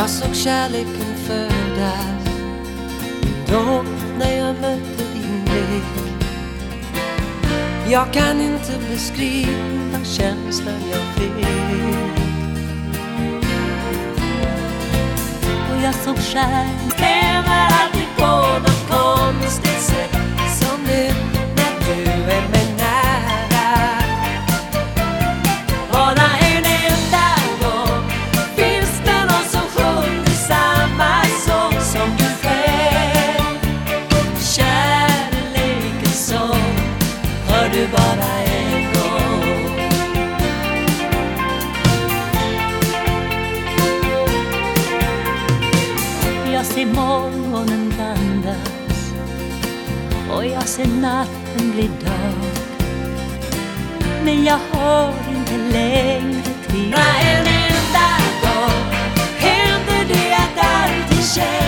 Jag såg kärleken födas då när jag mötte din blick. Jag kan inte beskriva känslan jag fick. Och jag såg kärleken lever alltid på något konstigt sätt, som nu när du är mig nära. Bara en enda gång finns det någon som sjunger samma sång som du själv. Kärlekens sång hör du bara en gång. Jag ser morgonen blandas och jag ser natten bli dag, men jag har inte längre tid. Bara en enda gång händer det att alltid känns